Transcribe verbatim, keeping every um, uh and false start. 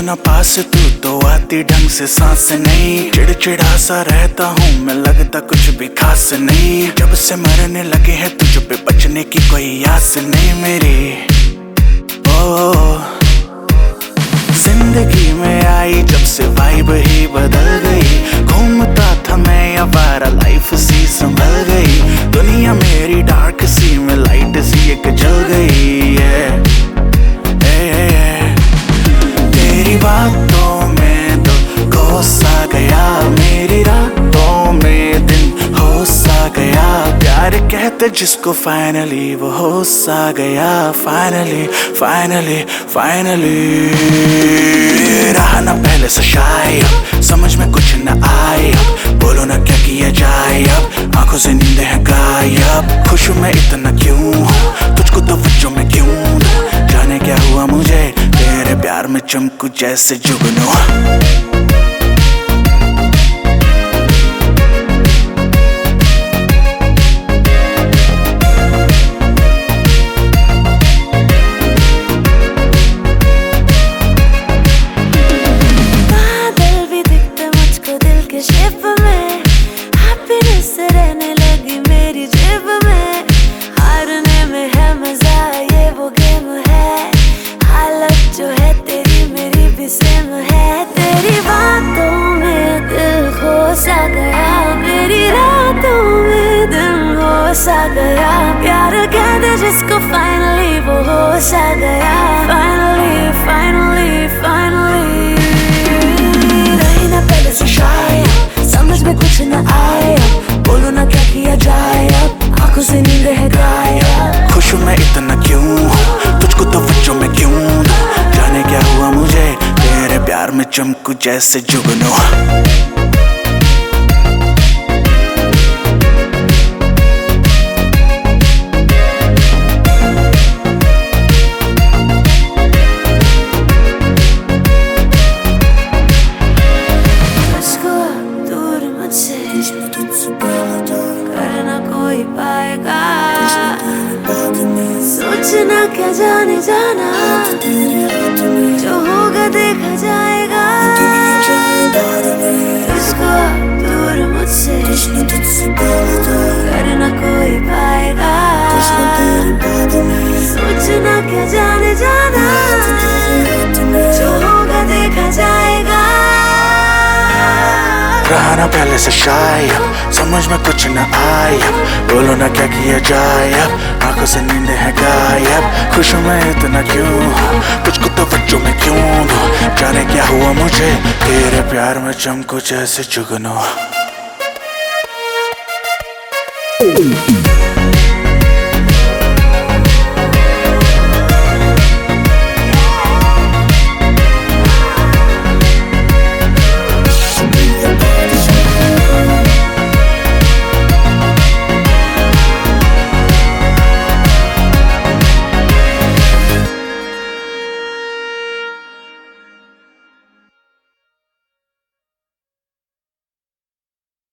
ना पास तू तो आती ढंग से सांस नहीं। चिड़चिड़ा सा रहता हूँ मैं, लगता कुछ भी खास नहीं। जब से मरने लगे हैं तुझ पे, बचने की कोई आस नहीं मेरी। ओ जिंदगी में आई जब से वाइब ही बदल गई। घूमता था मैं आवारा, लाइफ सी संभल गई। दुनिया मेरी डार्क सी में लाइट सी एक जल गई है। तेरी बातों में तो खो सा गया, मेरी रातों में दिन हो सा गया। प्यार कहते जिसको फाइनली वो हो सा गया। फाइनली फाइनली फाइनली रहा ना पहले से शायद, समझ में कुछ न आए अब। बोलो ना क्या किया जाए अब, आंखों से नींद है गायब। खुश मैं इतना क्यों हूँ, तुझको तो वजह में क्यों दूं। जाने क्या हुआ मुझे, तेरे प्यार में चमकू जैसे जुगनू। शेप में हैप्पीनेस रहने लगी मेरी जेब में। हारने में है मजा, ये वो गेम है। हालत जो है तेरी मेरी भी सेम है। तेरी बातों में दिल खो सा गया, मेरी रातों में दिन हो सा गया। प्यार कह दे जिसको फाइनली वो हो सा गया। फाइनली फाइनली फाइनली रही ना पहले से शायद, समझ में कुछ न आए। बोलो ना क्या किया जाए अब, आंखों से नींद है गायब। खुश मैं इतना क्यों हूँ, तुझको तो वजह में क्यों दूं। जाने क्या हुआ मुझे, तेरे प्यार में चमकू जैसे जुगनू। करना कोई पाएगा, सोचना क्या जाने जाना। जो होगा देखा जाएगा, तुझको दूर मुझसे करना कोई पाएगा। सोचना क्या जाने जाना, जो होगा देखा जाएगा। रहा ना पहले से शायद, समझ में कुछ न आया। बोलो ना क्या किया जाए अब, आंखों से नींद है गायब। खुश मैं इतना क्यों हूँ, तुझको तो वजह में क्यों दूं। जाने क्या हुआ मुझे, तेरे प्यार में चमकू जैसे जुगनू।